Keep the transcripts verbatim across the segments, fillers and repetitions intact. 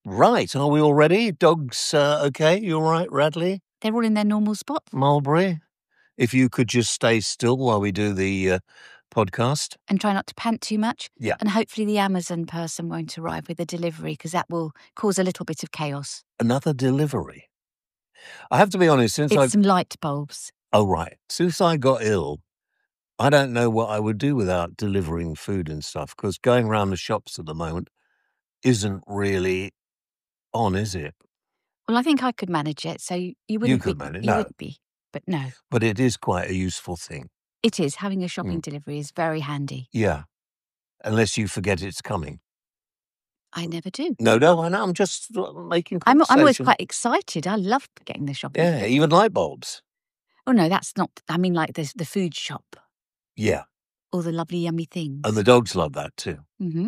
Right, are we all ready? Dogs uh, okay? You all right, Radley? They're all in their normal spot. Mulberry? If you could just stay still while we do the uh, podcast. And try not to pant too much. Yeah. And hopefully the Amazon person won't arrive with a delivery, because that will cause a little bit of chaos. Another delivery? I have to be honest, since It's I... some light bulbs. Oh, right. Since I got ill, I don't know what I would do without delivering food and stuff, because going around the shops at the moment isn't really on, is it? Well, I think I could manage it, so you, you wouldn't could be. manage- You no. would be, but no. But it is quite a useful thing. It is. Having a shopping Mm. delivery is very handy. Yeah. Unless you forget it's coming. I never do. No, no, I know. I'm just uh, making I'm, conversation. I'm always quite excited. I love getting the shopping Yeah, delivery. even light bulbs. Oh, no, that's not. I mean, like the, the food shop. Yeah. All the lovely, yummy things. And the dogs love that too. Mm-hmm.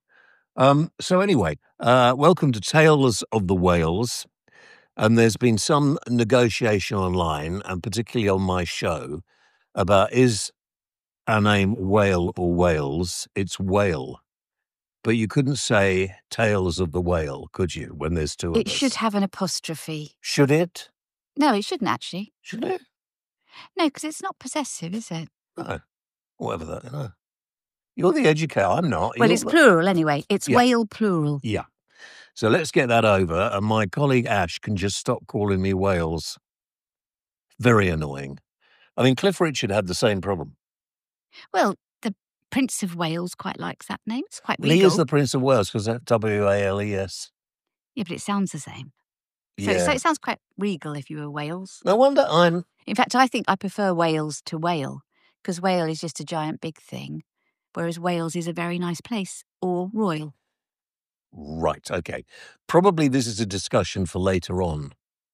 Um, so anyway, uh, welcome to Tales of the Whales. And there's been some negotiation online, and particularly on my show, about is our name Whale or Wales? It's Whale. But you couldn't say Tales of the Whale, could you, when there's two of It us? should have an apostrophe. Should it? No, it shouldn't actually. Should it? No, because it's not possessive, is it? No. Whatever that, no. You're the educator, I'm not. Well, You're it's the- plural anyway. It's Yeah. whale plural. Yeah. So let's get that over, and my colleague Ash can just stop calling me Wales. Very annoying. I mean, Cliff Richard had the same problem. Well, the Prince of Wales quite likes that name. It's quite Well, he regal. is the Prince of Wales because that's W A L E S. Yeah, but it sounds the same. So, Yeah. so it sounds quite regal if you were Wales. No wonder I'm... In fact, I think I prefer Wales to whale, because whale is just a giant big thing, whereas Wales is a very nice place, or royal. Right, okay. Probably this is a discussion for later on,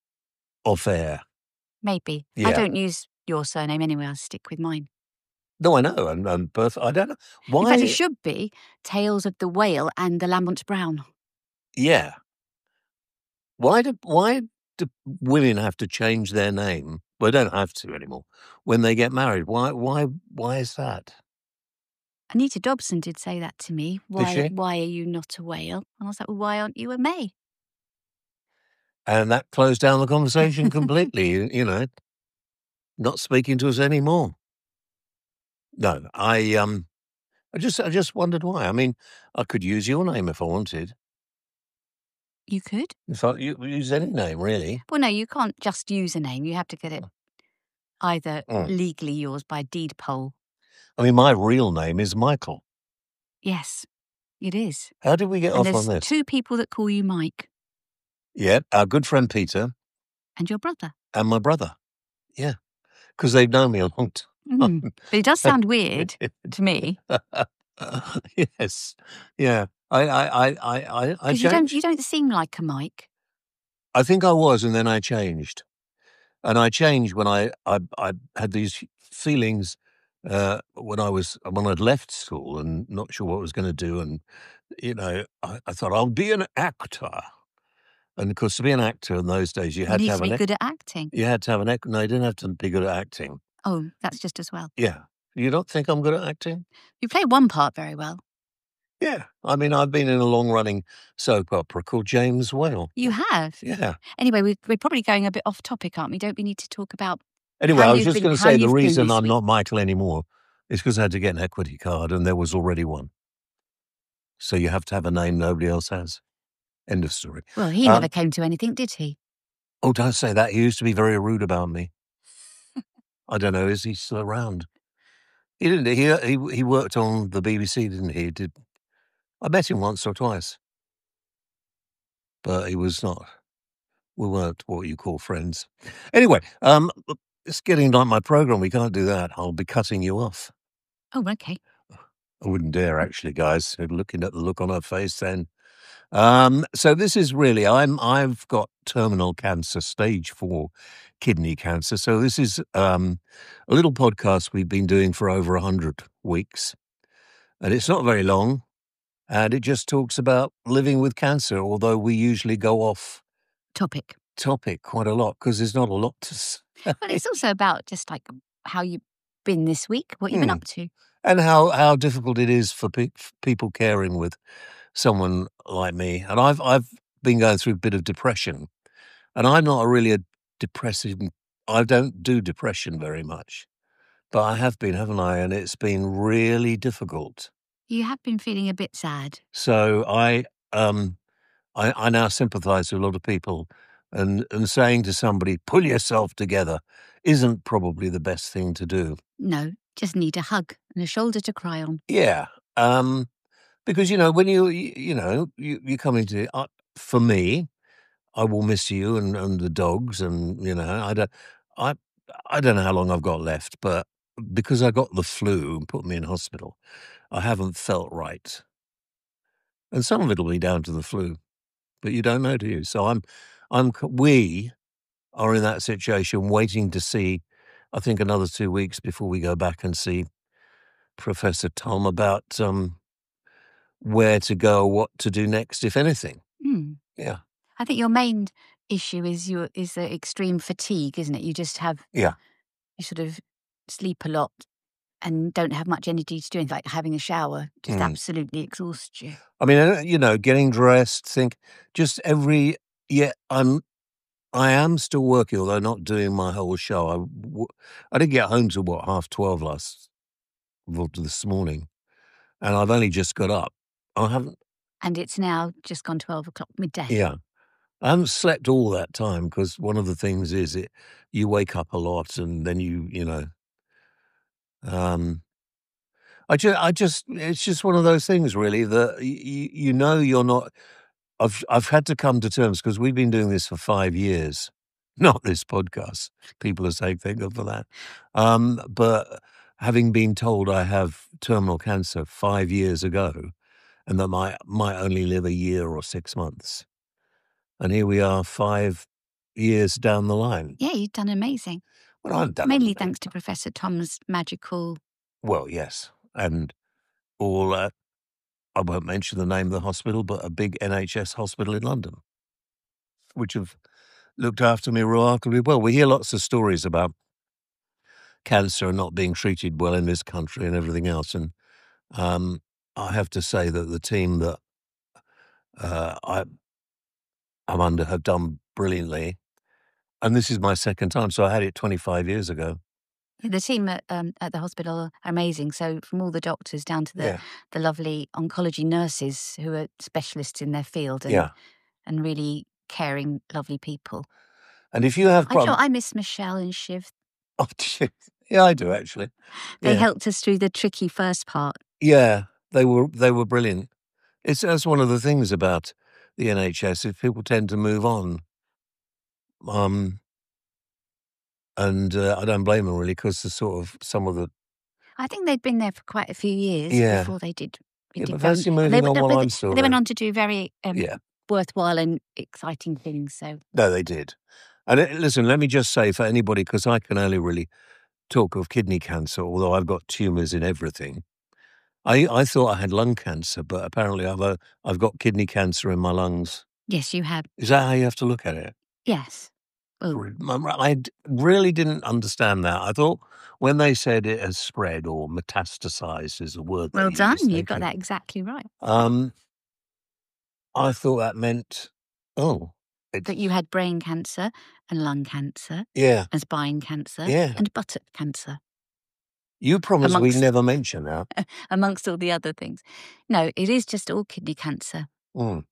off air. Maybe. Yeah. I don't use your surname anyway. I'll stick with mine. No, I know, and, and birth, I don't know. Why? In fact, it should be Tales of the Whale and the Lamont Brown. Yeah. Why do, why do women have to change their name? Well, they don't have to anymore. When they get married, why, why, why is that? Anita Dobson did say that to me. Why, she? why are you not a whale? And I was like, well, why aren't you a May? And that closed down the conversation completely, you, you know, not speaking to us anymore. No, I, um, I just, I just wondered why. I mean, I could use your name if I wanted. You could? If I you, use any name, really. Well, no, you can't just use a name. You have to get it either Mm. legally yours by deed poll. I mean, my real name is Michael. Yes, it is. How did we get And off there's on this? two people that call you Mike Yeah, our good friend Peter and your brother. and my brother. Yeah, because they've known me a long time. Mm. But it does sound weird to me. Yes, yeah. I, I, I, I, I, I Because you don't, changed. you don't seem like a Mike. I think I was, and then I changed. And I changed when I, I, I had these feelings uh, when I was when I'd left school and not sure what I was going to do, and you know, I, I thought I'll be an actor. And of course, to be an actor in those days, you You had need to to have be an good at acting. you had to have an ac- no, you didn't have to be good at acting. Oh, that's just as well. Yeah, you don't think I'm good at acting? You play one part very well. Yeah, I mean, I've been in a long-running soap opera called James Whale. You have. Yeah. Anyway, we're, we're probably going a bit off topic, aren't we? Don't we need to talk about... Anyway, How I was you've just been- going to how say the you've been reason this I'm week. not Michael anymore is because I had to get an equity card, and there was already one. So you have to have a name nobody else has. End of story. Well, he Um, never came to anything, did he? Oh, don't say that. He used to be very rude about me. I don't know. Is he still around? He didn't. He he he worked on the B B C, didn't he? He did. I met him once or twice, but he was not. We weren't what you call friends. Anyway, um, it's getting like my program. We can't do that. I'll be cutting you off. Oh, okay. I wouldn't dare, actually, guys. Looking at the look on her face, then. Um, so this is really, I'm, I've got terminal cancer, stage four kidney cancer. So this is um, a little podcast we've been doing for over a hundred weeks, and it's not very long, and it just talks about living with cancer. Although we usually go off Topic. topic quite a lot because there's not a lot to say. Well, it's also about just like how you've been this week, what you've been Hmm. up to. And how, how difficult it is for pe- for people caring with someone like me. And I've I've been going through a bit of depression, and I'm not a really a depressive. I don't do depression very much, but I have been, haven't I? And it's been really difficult. You have been feeling a bit sad. So I, um, I, I now sympathise with a lot of people, and and saying to somebody, "Pull yourself together," isn't probably the best thing to do. No, just need a hug and a shoulder to cry on. Yeah, um, because you know when you you, you know you you come into uh, for me, I will miss you and, and the dogs, and you know I don't I I don't know how long I've got left, but because I got the flu and put me in hospital, I haven't felt right, and some of it'll be down to the flu, but you don't know, do you? So I'm I'm c- we are in that situation, waiting to see. I think another two weeks before we go back and see Professor Tom about um, where to go, what to do next, if anything. Hmm. Yeah, I think your main issue is your is the extreme fatigue, isn't it? You just have yeah. you sort of sleep a lot and don't have much energy to do anything, like having a shower just Mm. absolutely exhausts you. I mean, uh, you know, getting dressed, think just every, yeah, I'm, I am still working, although not doing my whole show. I, w- I didn't get home till what, half twelve last, well, this morning, and I've only just got up. I haven't, And it's now just gone twelve o'clock midday. yeah, I haven't slept all that time because one of the things is it, you wake up a lot and then you, you know, um, I just, I just, it's just one of those things really that you, you know, you're not, I've I've had to come to terms because we've been doing this for five years, not this podcast. People are saying thank God for that. Um, but having been told I have terminal cancer five years ago, and that I might only live a year or six months, and here we are, five years down the line. Yeah, you've done amazing. Well, I've done Mainly it. thanks to Professor Tom's magical. Well, yes, and all. Uh, I won't mention the name of the hospital, but a big N H S hospital in London, which have looked after me remarkably well. We hear lots of stories about cancer and not being treated well in this country and everything else. And um, I have to say that the team that uh, I, I'm under have done brilliantly. And this is my second time. So I had it twenty-five years ago. The team at, um, at the hospital are amazing. So from all the doctors down to the, Yeah. the lovely oncology nurses who are specialists in their field and, Yeah. and really caring, lovely people. And if you have I'm sure problems. I miss Michelle and Shiv. Oh, yeah, I do actually. They Yeah. helped us through the tricky first part. Yeah, they were they were brilliant. It's that's one of the things about the N H S. If people tend to move on, um, and uh, I don't blame them really because the sort of some of the I think they'd been there for quite a few years Yeah. before they did. it yeah, did but very- fancy they moving were- on but while they- I'm still They went there. on to do very um, Yeah. worthwhile and exciting things. So No, they did. And uh, listen, let me just say for anybody, because I can only really talk of kidney cancer, although I've got tumours in everything. I, I thought I had lung cancer, but apparently I've uh, I've got kidney cancer in my lungs. yes, you have. Is that how you have to look at it? Yes. Well, I I d- really didn't understand that. I thought when they said it has spread or metastasized is a word. well they done. use, You thank got you. that exactly right. Um, I thought that meant, oh, it's, That you had brain cancer and lung cancer yeah. and spine cancer Yeah. and buttock cancer, You promised Amongst- we'd never mention that. amongst all the other things. No, it is just all kidney cancer. Mm.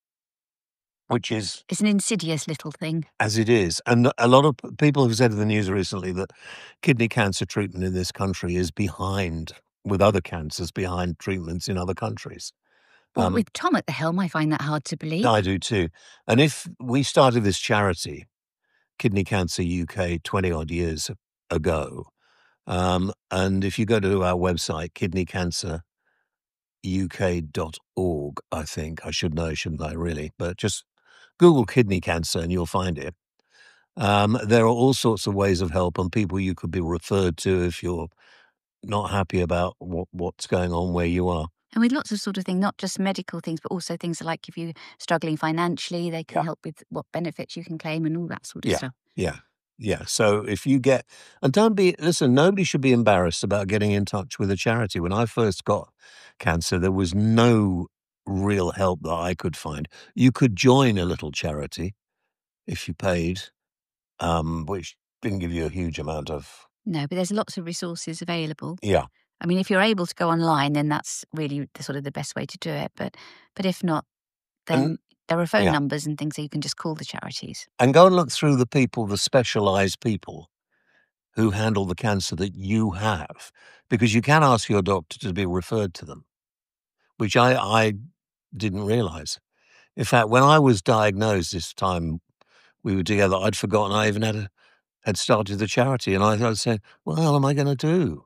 Which is It's an insidious little thing. as it is. And a lot of p- people have said in the news recently that kidney cancer treatment in this country is behind, with other cancers, behind treatments in other countries. Well, Um, with Tom at the helm, I find that hard to believe. I do too. And if we started this charity, Kidney Cancer U K, twenty odd years ago, um, and if you go to our website, kidney cancer U K dot org, I think, I should know, shouldn't I, really? But just Google kidney cancer and you'll find it. Um, there are all sorts of ways of help and people you could be referred to if you're not happy about what, what's going on where you are. And with lots of sort of things, not just medical things, but also things like if you're struggling financially, they can Yeah. help with what benefits you can claim and all that sort of Yeah. stuff. Yeah. Yeah. So if you get, and don't be, listen, nobody should be embarrassed about getting in touch with a charity. When I first got cancer, there was no real help that I could find. You could join a little charity if you paid, um, which didn't give you a huge amount of... No, but there's lots of resources available. Yeah. I mean, if you're able to go online, then that's really the, sort of the best way to do it. But but if not, then And- there are phone yeah. numbers and things that you can just call the charities. And go and look through the people, the specialised people who handle the cancer that you have, because you can ask your doctor to be referred to them, which I, I didn't realise. In fact, when I was diagnosed this time we were together, I'd forgotten I even had a, had started the charity, and I, I said, "What the hell am I going to do?"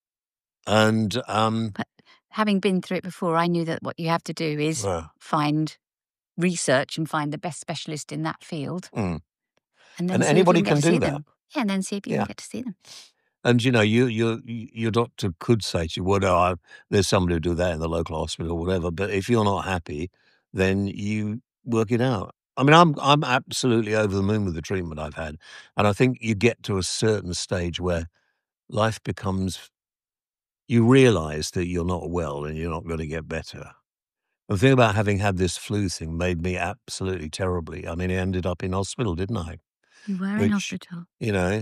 And um, But having been through it before, I knew that what you have to do is well, find research and find the best specialist in that field, mm. and then And see anybody if you can, can get to do see that. them. Yeah, and then see if you Yeah. can get to see them. And you know, you, you, your doctor could say to you, "Well, no, I, there's somebody who do that in the local hospital or whatever." But if you're not happy, then you work it out. I mean, I'm I'm absolutely over the moon with the treatment I've had, and I think you get to a certain stage where life becomes, you realise that you're not well and you're not going to get better. The thing about having had this flu thing made me absolutely terribly. I mean, I ended up in hospital, didn't I? You were in Which, hospital. you know,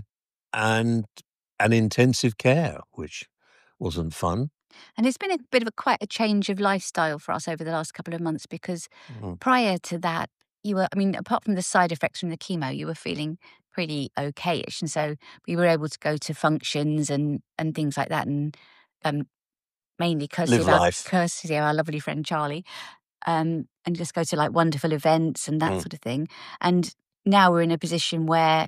and and intensive care, which wasn't fun. And it's been a bit of a quite a change of lifestyle for us over the last couple of months, because Mm. prior to that, you were, I mean, apart from the side effects from the chemo, you were feeling pretty okay-ish. And so we were able to go to functions and, and things like that. And um, mainly courtesy Live of our, life. courtesy of our lovely friend Charlie, um, and just go to like wonderful events and that Mm. sort of thing. And now we're in a position where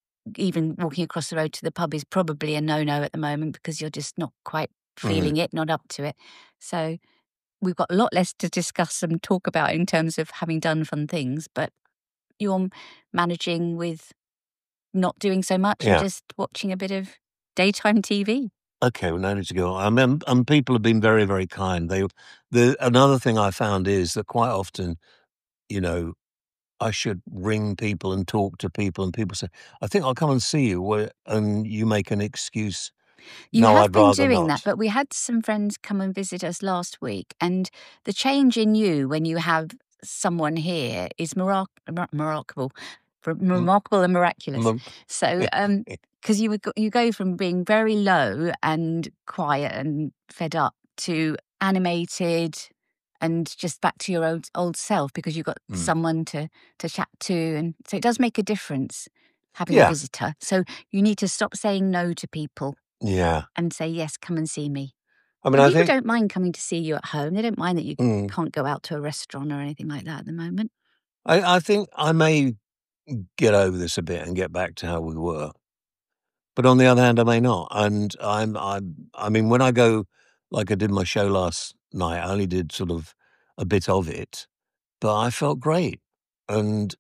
even walking across the road to the pub is probably a no-no at the moment, because you're just not quite feeling it, not up to it. So we've got a lot less to discuss and talk about in terms of having done fun things, but you're managing with not doing so much Yeah. and just watching a bit of daytime T V. Okay, well, no need to go on. I mean, and people have been very, very kind. They, the another thing I found is that quite often, you know, I should ring people and talk to people, and people say, "I think I'll come and see you," where, and you make an excuse. You No, have I'd been rather doing not. that, but we had some friends come and visit us last week, and the change in you when you have someone here is mirac- mir- remarkable, remarkable and miraculous. Mm. So, um, because you would go, you go from being very low and quiet and fed up to animated and just back to your old old self, because you've got Mm. someone to to chat to, and so it does make a difference having Yeah. a visitor. So you need to stop saying no to people Yeah. and say, yes, come and see me. I mean, But I people think don't mind coming to see you at home. They don't mind that you Mm. can't go out to a restaurant or anything like that at the moment. I, I think I may get over this a bit and get back to how we were. But on the other hand, I may not. And I'm, I'm, I mean, when I go, like I did my show last night, I only did sort of a bit of it, but I felt great. And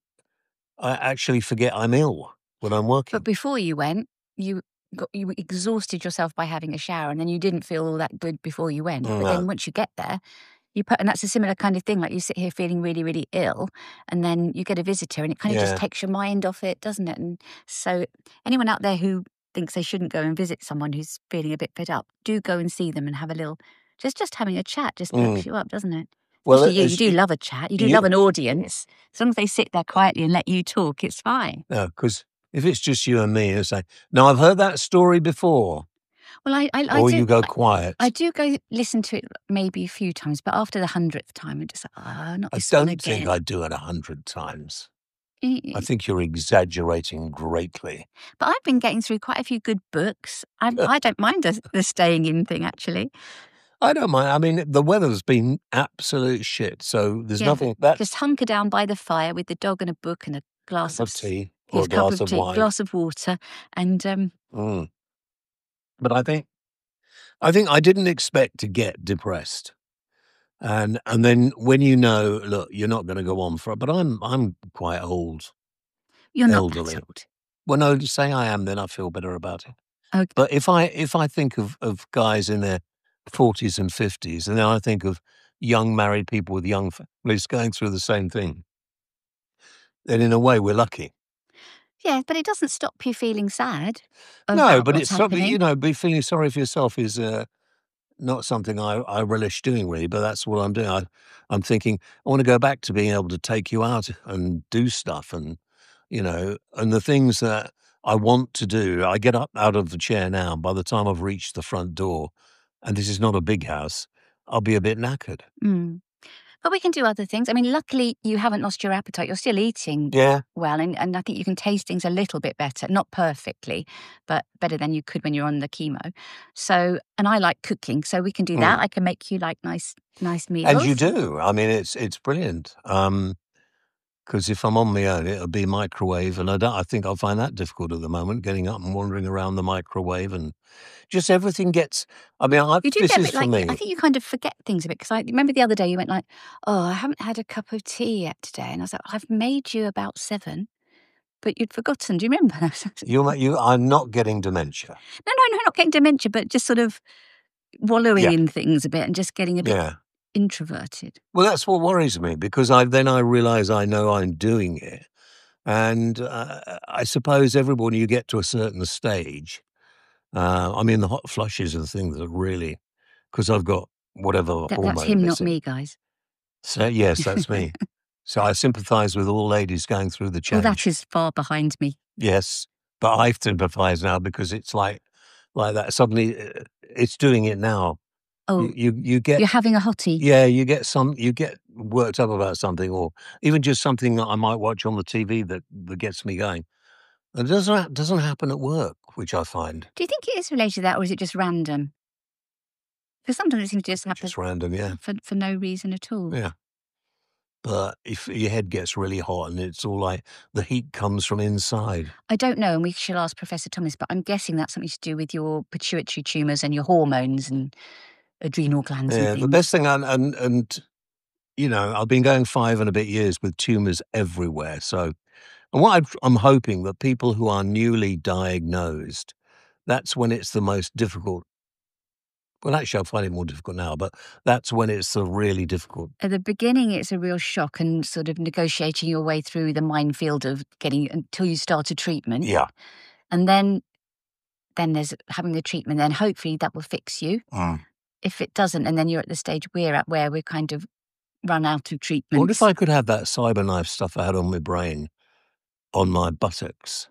I actually forget I'm ill when I'm working. But before you went, you got you exhausted yourself by having a shower, and then you didn't feel all that good before you went. But No. then once you get there, you put, and that's a similar kind of thing. Like you sit here feeling really, really ill, and then you get a visitor, and it kind of Yeah. just takes your mind off it, doesn't it? And so, anyone out there who thinks they shouldn't go and visit someone who's feeling a bit fed up, do go and see them and have a little. Just just having a chat just perks Mm. you up, doesn't it? Well, Especially you, you as do you- love a chat. You do you- love an audience. As long as they sit there quietly and let you talk, it's fine. No, because if it's just you and me, you say, "No, I've heard that story before," Well, I, I, I or do, you go I- quiet. I do go listen to it maybe a few times, but after the hundredth time, I'm just like, oh, not I this one don't again. think I'd do it a hundred times. Mm, I think you're exaggerating greatly. But I've been getting through quite a few good books. I, I don't mind the, the staying in thing, actually. I don't mind. I mean, the weather's been absolute shit, so there's Yeah. nothing that Just hunker down by the fire with the dog and a book and a glass cup of of tea yes, or a cup glass of of tea, wine. glass of water, and um, Mm. But I think, I think I didn't expect to get depressed, and and then when you know, look, you're not going to go on for it. But I'm I'm quite old. you're not Elderly. that old. Well, no, just say I am, then I feel better about it. Okay. But if I if I think of, of guys in their forties and fifties, and then I think of young married people with young families going through the same thing, then in a way we're lucky. Yeah, but it doesn't stop you feeling sad. No, about but what's it's something, happening. you know, be feeling sorry for yourself is uh, not something I, I relish doing really, but that's what I'm doing. I, I'm thinking I want to go back to being able to take you out and do stuff, and you know, and the things that I want to do. I get up out of the chair now. By the time I've reached the front door, and this is not a big house, I'll be a bit knackered. Mm. But we can do other things. I mean, luckily you haven't lost your appetite. You're still eating Yeah. well, and, and I think you can taste things a little bit better. Not perfectly, but better than you could when you're on the chemo. So, and I like cooking, so we can do that. Mm. I can make you like nice, nice meals. And you do. I mean, it's it's brilliant. Um, because if I'm on my own, it'll be microwave, and I don't. I think I'll find that difficult at the moment, getting up and wandering around the microwave, and just everything gets. I mean, I, You do this get a is bit for like, me. I think you kind of forget things a bit, because I remember the other day you went like, oh, I haven't had a cup of tea yet today. And I was like, I've made you about seven, but you'd forgotten. Do you remember? You, you, I'm not getting dementia. No, no, no, not getting dementia, but just sort of wallowing Yeah. in things a bit and just getting a bit Yeah. introverted. Well, that's what worries me, because I then I realise I know I'm doing it, and uh, I suppose everybody, you get to a certain stage. Uh, I mean, the hot flushes are the thing that really, because I've got whatever That, hormone that's him, not missing. me, guys. So yes, that's me. So I sympathise with all ladies going through the change. Well, that is far behind me. Yes, but I sympathise now, because it's like like that. Suddenly, uh, it's doing it now. Oh, You you, you get you're having a hottie. yeah, you get some you get worked up about something, or even just something that I might watch on the T V that, that gets me going. And it doesn't ha- doesn't happen at work, which I find Do you think it is related to that, or is it just random? Because sometimes it seems to just happen just random. Yeah, for, for no reason at all. yeah. But if your head gets really hot and it's all like the heat comes from inside. I don't know, and we shall ask Professor Thomas, but I'm guessing that's something to do with your pituitary tumours and your hormones and adrenal glands Yeah, and things. the best thing, and, and and you know, I've been going five and a bit years with tumours everywhere. So, and what I've, I'm hoping that people who are newly diagnosed, that's when it's the most difficult. Well, actually, I find it more difficult now, but that's when it's the really difficult. At the beginning, it's a real shock and sort of negotiating your way through the minefield of getting until you start a treatment. Yeah. And then then there's having the treatment, then hopefully that will fix you. Mm. If it doesn't, and then you're at the stage we're at where we're kind of run out of treatment. What if I could have that cyberknife stuff I had on my brain on my buttocks?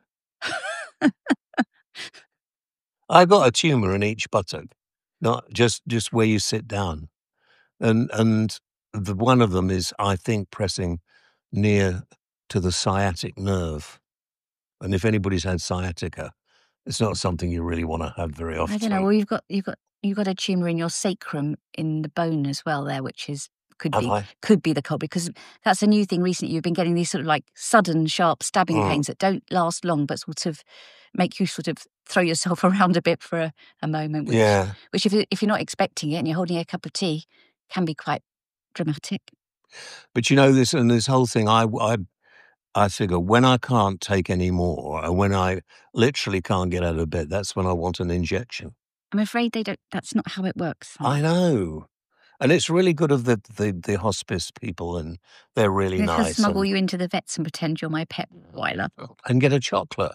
I got a tumour in each buttock, not just just where you sit down, and and the one of them is, I think, pressing near to the sciatic nerve. And if anybody's had sciatica, it's not something you really want to have very often. I don't know. Well, you've got you've got you've got a tumour in your sacrum in the bone as well there, which is could Have be I? could be the culprit, because that's a new thing recently. You've been getting these sort of like sudden, sharp stabbing Mm. pains that don't last long, but sort of make you sort of throw yourself around a bit for a, a moment. Which, Yeah. which if you- if you're not expecting it and you're holding a cup of tea, can be quite dramatic. But you know, this and this whole thing, I, I, I figure when I can't take any more, and when I literally can't get out of bed, that's when I want an injection. I'm afraid they don't. That's not how it works. I know. And it's really good of the, the, the hospice people, and they're really They can nice. smuggle And, you into the vets and pretend you're my pet Weiler. and get a chocolate.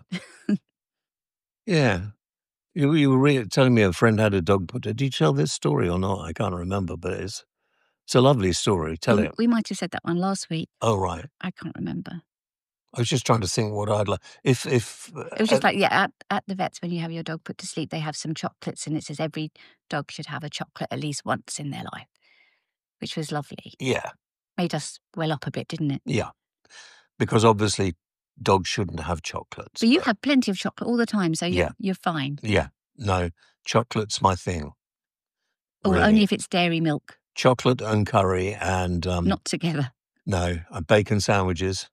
Yeah. You, you were re- telling me a friend had a dog put. Did you tell this story or not? I can't remember, but it's it's a lovely story. Tell we, it. we might have said that one last week. Oh, right. I can't remember. I was just trying to think what I'd like. If if It was just like, yeah, at, at the vets, when you have your dog put to sleep, they have some chocolates, and it says every dog should have a chocolate at least once in their life, which was lovely. yeah, Made us well up a bit, didn't it? yeah, because obviously dogs shouldn't have chocolates. But you but- have plenty of chocolate all the time, so you're, Yeah. you're fine. Yeah, no, chocolate's my thing. Or Really. only if it's dairy milk, Chocolate and curry and um, not together. no, and bacon sandwiches.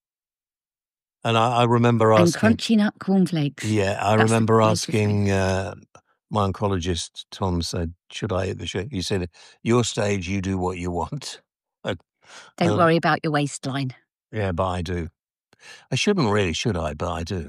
And I, I remember And asking. crunchy nut cornflakes. Yeah, I That's the remember latest asking uh, my oncologist, Tom said, should I eat the shit? He said, your stage, you do what you want. I- Don't um, worry about your waistline. Yeah, but I do. I shouldn't really, should I? But I do.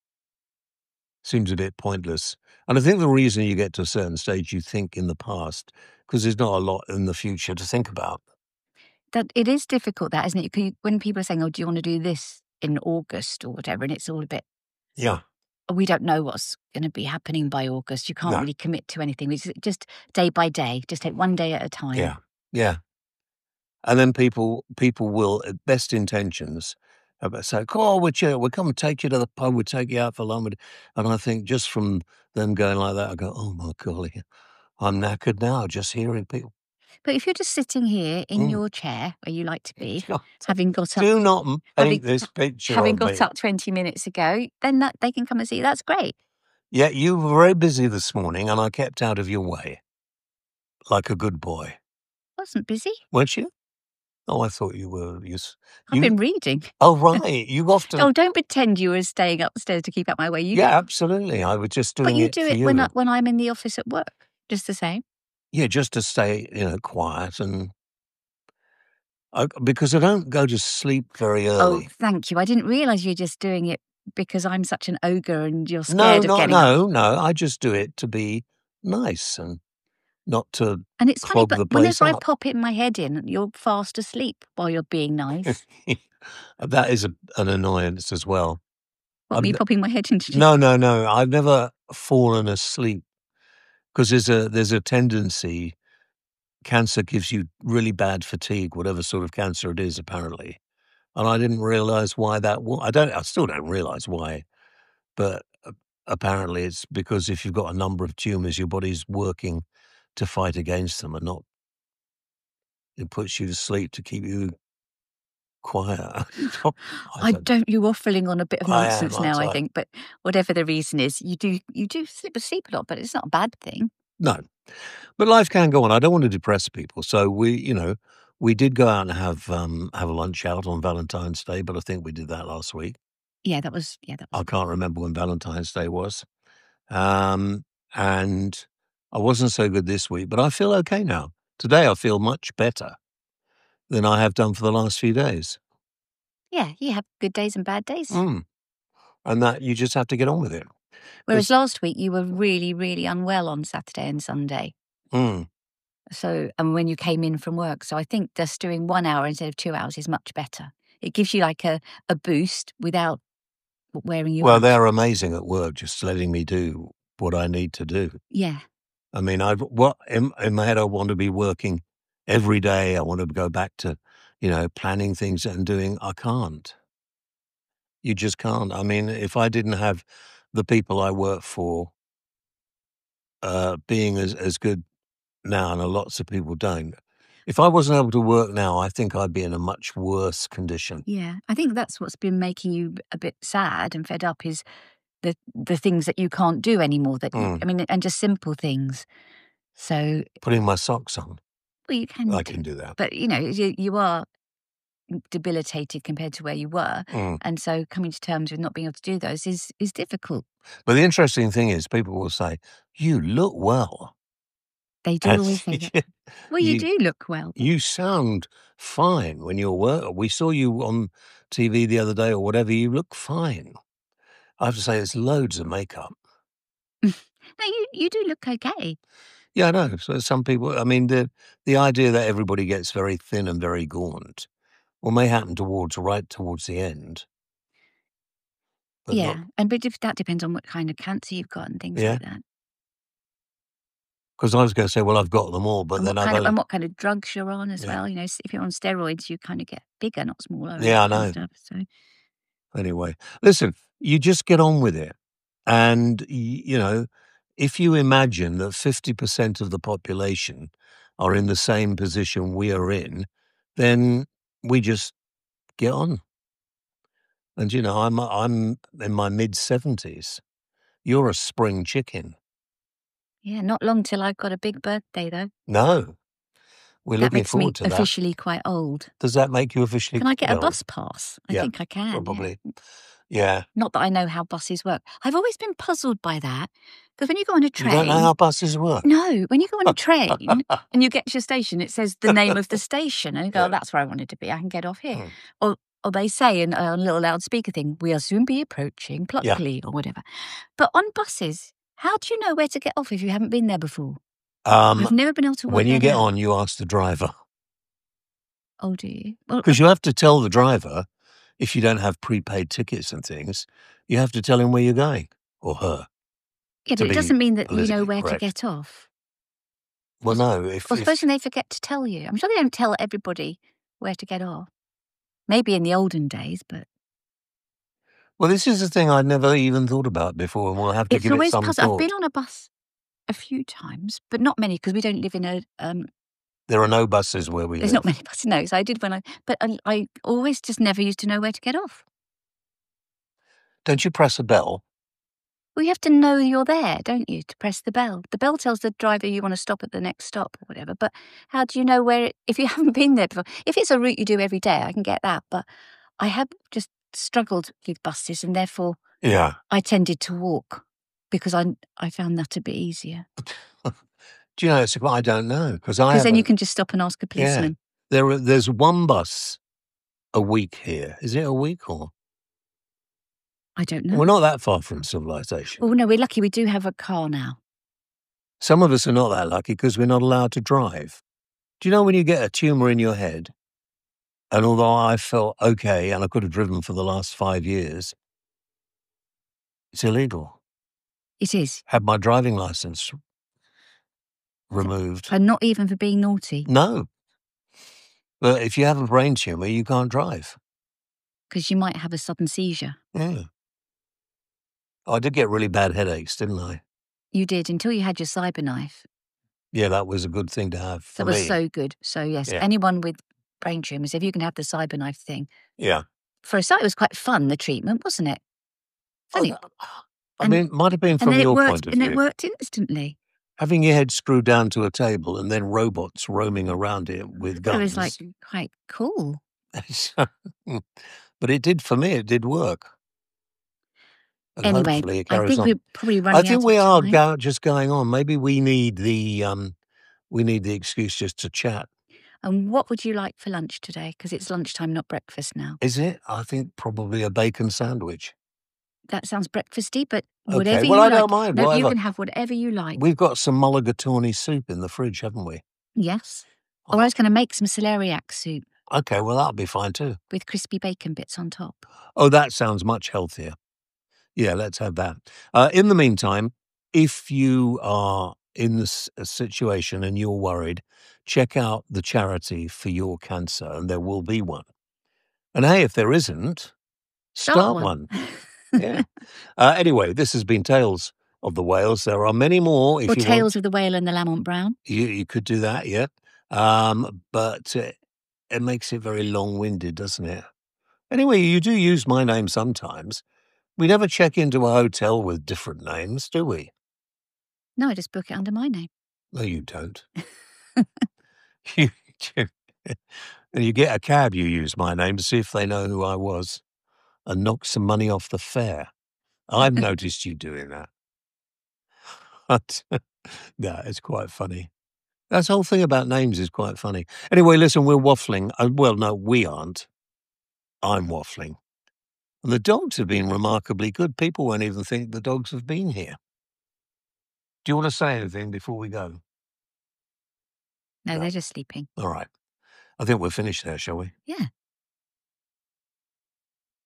Seems a bit pointless. And I think the reason you get to a certain stage, you think in the past, because there's not a lot in the future to think about. That it is difficult, that, isn't it? You- When people are saying, oh, do you want to do this in August or whatever, and it's all a bit, Yeah. we don't know what's going to be happening by August. You can't No. really commit to anything. We just, just day by day, just take one day at a time. Yeah, yeah. And then people people will, at best intentions, uh, say, "Oh, we'll, ch- we'll come and take you to the pub. We'll take you out for lunch." And I think just from them going like that, I go, "Oh my golly, I'm knackered now just hearing people." But if you're just sitting here in Mm. your chair where you like to be, God, having got up, do not m- having, paint this picture having of got me. up twenty minutes ago, then that, they can come and see you. That's great. Yeah, you were very busy this morning, and I kept out of your way, like a good boy. Wasn't busy. Weren't you? Oh, I thought you were. You, s- I've you been reading. oh, right. You often. Oh, don't pretend you were staying upstairs to keep out my way. You yeah, do, absolutely. I was just doing but you it do for it you. when I, when I'm in the office at work, just the same. Yeah, just to stay, you know, quiet and I, because I don't go to sleep very Oh, early. thank you. I didn't realise you were just doing it because I'm such an ogre and you're No, scared of not getting up. no, no. I just do it to be nice and not to And it's funny, clog but the place whenever I up. pop in my head in, you're fast asleep while you're being nice. That is a, an annoyance as well. What, I've me n- popping my head into? No, no, no. I've never fallen asleep because there's a there's a tendency. Cancer gives you really bad fatigue, whatever sort of cancer it is, apparently. And I didn't realize why that was. I don't. I still don't realize why, but uh, apparently it's because if you've got a number of tumors, your body's working to fight against them, and not it puts you to sleep to keep you quiet. I I don't. don't. You're waffling on a bit of I am, nonsense now, aren't I I? think. But whatever the reason is, you do you do slip asleep a lot, but it's not a bad thing. No, but life can go on. I don't want to depress people, so we, you know, we did go out and have um have a lunch out on Valentine's Day, but I think we did that last week. Yeah, that was. Yeah, that was. I can't remember when Valentine's Day was. Um, and I wasn't so good this week, but I feel okay now. Today I feel much better than I have done for the last few days. Yeah, you have good days and bad days. Mm. And that you just have to get on with it. Whereas It's- last week you were really, really unwell on Saturday and Sunday. Mm. So, and when you came in from work, so I think just doing one hour instead of two hours is much better. It gives you like a, a boost without wearing you Well, out. they're amazing at work, just letting me do what I need to do. Yeah. I mean, I what in, in my head, I want to be working every day. I want to go back to, you know, planning things and doing. I can't. You just can't. I mean, if I didn't have the people I work for uh, being as, as good now, and lots of people don't. If I wasn't able to work now, I think I'd be in a much worse condition. Yeah. I think that's what's been making you a bit sad and fed up is the the things that you can't do anymore. That you, Mm. I mean, and just simple things. So, Putting my socks on, well, you can. I do, can do that. but you know, you, you are debilitated compared to where you were, Mm. and so coming to terms with not being able to do those is is difficult. But the interesting thing is, people will say, "You look well." They do And always say that. Well, you, you- do look well. You sound fine when you're work. We saw you on T V the other day or whatever. You look fine. I have to say, it's loads of makeup. No, you you do look okay. Yeah, I know. So some people, I mean, the the idea that everybody gets very thin and very gaunt, well, may happen towards right towards the end. But Yeah, not, and but if that depends on what kind of cancer you've got and things Yeah. like that, because I was going to say, well, I've got them all, but and then what I've kind of only, and what kind of drugs you're on as Yeah. well. You know, s- if you're on steroids, you kind of get bigger, not smaller. and Yeah, I that kind know. of Stuff, so Anyway, listen, you just get on with it. And, y- you know, if you imagine that fifty percent of the population are in the same position we are in, then we just get on. And, you know, I'm, I'm in my mid seventies. You're a spring chicken. yeah, not long till I've got a big birthday though. No, we're That looking makes me forward to that. officially quite old. Does that make you officially Can I get quite a old? bus pass? I Yeah, think I can. yeah. Probably. Yeah. Not that I know how buses work. I've always been puzzled by that because when you go on a You train, don't know how buses work? no, when you go on a train and you get to your station, it says the name of the station, and you go, Yeah. oh, "That's where I wanted to be. I can get off here." Mm. Or, or they say in a little loudspeaker thing, "We'll soon be approaching Pluckley," or whatever. But on buses, how do you know where to get off if you haven't been there before? Um, I've never been able to work when you that get out. on, you ask the driver. Oh, do you? Well, Because you have to tell the driver, if you don't have prepaid tickets and things, you have to tell him where you're going. or her. Yeah, to but it be doesn't mean that you know politically where correct. to get off. Well, no, if, Or if supposing they forget to tell you. I'm sure they don't tell everybody where to get off. Maybe in the olden days, but well, this is a thing I'd never even thought about before, and we'll have to it's give it always some puzzling. I've thought. been on a bus a few times, but not many because we don't live in a. Um, There are no buses where we there's live. not many buses. No, so I did when I. But I, I always just never used to know where to get off. Don't you press a bell? Well, you have to know you're there, don't you, to press the bell. The bell tells the driver you want to stop at the next stop or whatever. But how do you know where it, if you haven't been there before? If it's a route you do every day, I can get that. But I have just struggled with buses, and therefore Yeah. I tended to walk because I I found that a bit easier. Do you know, it's, I don't know, because I Because then you haven't- can just stop and ask a Yeah. policeman. There, are- there's one bus a week here. Is it a week or? I don't know. We're not that far from civilization. Oh no, we're lucky we do have a car now. Some of us are not that lucky because we're not allowed to drive. Do you know when you get a tumour in your head? And although I felt okay and I could have driven for the last five years, it's illegal. It is. Had my driving licence removed. And not even for being naughty. No. But if you have a brain tumour, you can't drive. Because you might have a sudden seizure. Yeah. I did get really bad headaches, didn't I? You did, until you had your cyber knife. Yeah, that was a good thing to have for That was me. so good. So yes, Yeah. anyone with brain tumours, if you can have the cyber knife thing. Yeah. For a start, it was quite fun, the treatment, wasn't it? Funny. Oh, I And- mean, it might have been and from then it your worked, point of and view. it worked instantly. Having your head screwed down to a table and then robots roaming around it with It guns. was like quite cool. But it did, for me, it did work. And Anyway, hopefully it I carries think on. we're probably running I think out we of are time. go- just going on. Maybe we need the um, we need the excuse just to chat. And what would you like for lunch today? Because it's lunchtime, not breakfast now. Is it? I think probably a bacon sandwich. That sounds breakfasty, but Okay, whatever well, you I like. don't mind, No, you whatever. can have whatever you like. We've got some mulligatawny soup in the fridge, haven't we? Yes. Or I was going to make some celeriac soup Okay, well, that'll be fine too. with crispy bacon bits on top. Oh, that sounds much healthier. Yeah, let's have that. Uh, in the meantime, if you are in this uh, situation and you're worried, check out the charity for your cancer, and there will be one. And hey, if there isn't, start, one. Yeah. Uh, anyway, this has been Tales of the Whales. There are many more. If Or you Tales want, of the Whale and the Lamont Brown. you, you could do that, yeah. Um, but uh, it makes it very long-winded, doesn't it? Anyway, you do use my name sometimes. We never check into a hotel with different names, do we? No, I just book it under my name. No, you don't. you, you- and you get a cab, you use my name to see if they know who I was and knock some money off the fare. I've noticed you doing that. But, no, it's quite funny. That whole thing about names is quite funny. Anyway, listen, we're waffling. Uh, well, no, we aren't. I'm waffling. And the dogs have been remarkably good. People won't even think the dogs have been here. Do you want to say anything before we go? No, No. they're just sleeping. All right. I think we're finished there, shall we? Yeah.